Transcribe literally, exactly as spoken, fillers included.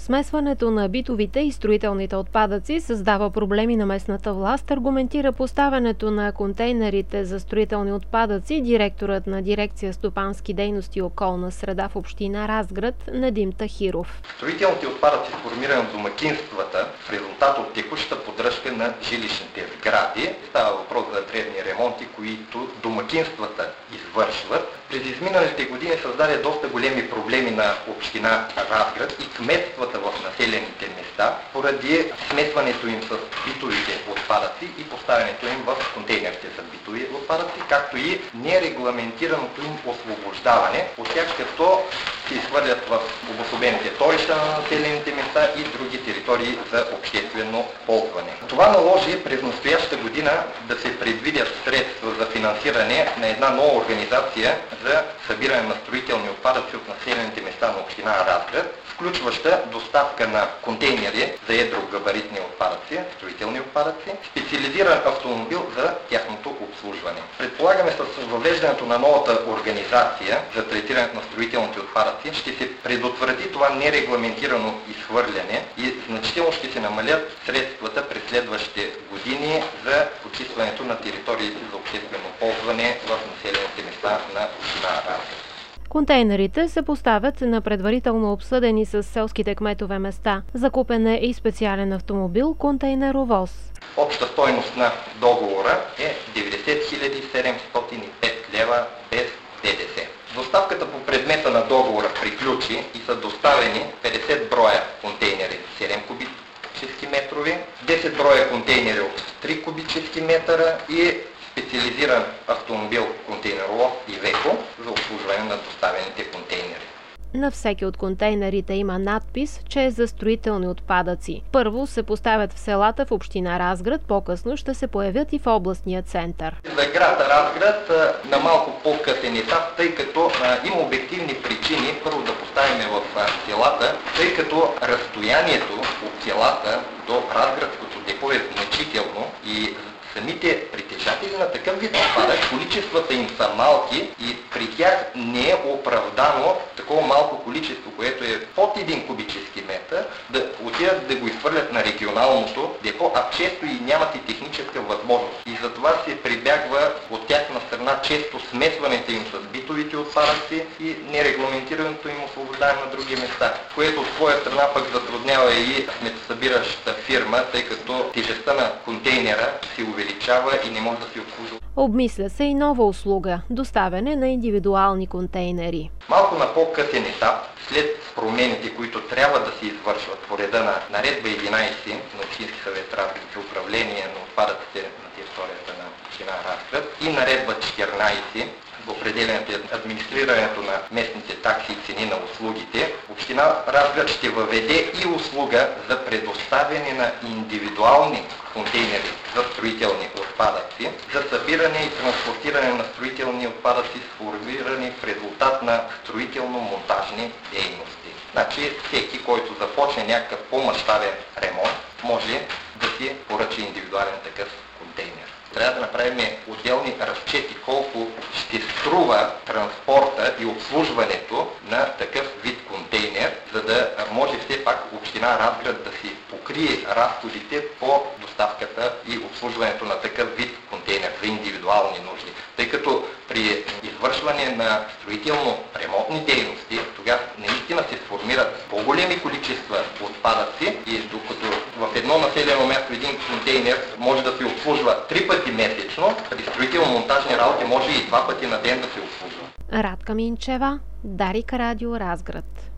Смесването на битовите и строителните отпадъци създава проблеми на местната власт, аргументира поставянето на контейнерите за строителни отпадъци директорът на дирекция стопански дейности и околна среда в община Разград Надим Тахиров. Строителните отпадъци, формирани от домакинствата в резултат от текущата поддръжка на жилищните сгради, става въпрос за дребни ремонти, които домакинствата извършват. През изминалите години създаде доста големи проблеми на община Разград и кметствата в населените места, поради смесването им с битовите отпадъци и поставянето им в контейнерите с битови отпадъци, както и нерегламентираното им освобождаване от тях, като се изхвърлят в обособените торища на населените места и други територии за обществено ползване. Това наложи през настоящата година да се предвидят средства за финансиране на една нова организация за събиране на строителни отпадъци от населените места на община Разград, включваща доставка на контейнери за едрогабаритни отпадъци, строителни отпадъци, специализиран автомобил за тяхното обслужване. Предполагаме, с въвеждането на новата организация за третирането на строителните отпадъци ще се предотврати това нерегламентирано изхвърляне и значително ще се намалят средствата през следващите години за почистването на териториите за обществено ползване в населените места на община Разград. Контейнерите се поставят на предварително обсъдени с селските кметове места. Закупен е и специален автомобил контейнеровоз. Обща стойност на договора е деветдесет хиляди седемстотин и пет лева без ДДС. Доставката по предмета на договора приключи и са доставени петдесет броя контейнери седем кубически метрови, десет броя контейнери от три кубически метра и специализиран автомобил контейнеровоз Ивеко за обслужване на доставените контейнери. На всеки от контейнерите има надпис, че е за строителни отпадъци. Първо се поставят в селата в община Разград, по-късно ще се появят и в областния център. За град Разград на малко по-късен етап, тъй като а, има обективни причини първо да поставим в а, селата, тъй като разстоянието от селата до Разградското депо е значително и самите притежатели на такъв вид отпадък, количествата им са малки и при тях не е оправдано такова малко количество, което е под един кубически метър, да отидат да го изхвърлят на регионалното депо, а често и нямат и техническа възможност. И затова се прибягва от тяхна страна често смесването им с битовите отпадъци и нерегламентирането им освобождаване на други места, което от своя страна пък затруднява и сметосъбиращата фирма, тъй като тежестта на контейнера се увеличава и не може да се обслужва. Обмисля се и нова услуга – доставяне на индивидуални контейнери. Малко на по-късен етап, след промените, които трябва да се извършват по реда на наредба единайсет на Общински съвет Разград за управление на отпадъците на територията на община Разград и наредба четиринайсет за определянето и администрирането на местните такси и цени на услугите, община Разград ще въведе и услуга за предоставяне на индивидуални контейнери за строителни отпадъци, за събиране и транспортиране на строителни отпадъци, сформирани в резултат на строително-монтажни дейности. Значи всеки, който започне някакъв по-мащабен ремонт, може да си поръча индивидуален такъв контейнер. Трябва да направим отделни разчети колко ще струва транспорта и обслужването на такъв вид контейнер, за да може все пак община Разград да си покрие разходите по доставката и обслужването на такъв вид контейнер за индивидуални нужди. Тъй като при извършване на строително-ремонтни дейности, тогава наистина се сформират по-големи количества отпадъци и докато в едно населено място един контейнер може да се обслужва три пъти месечно, при строително-монтажни работи може и два пъти на ден да се обслужва. Радка Минчева, Дарик Радио Разград.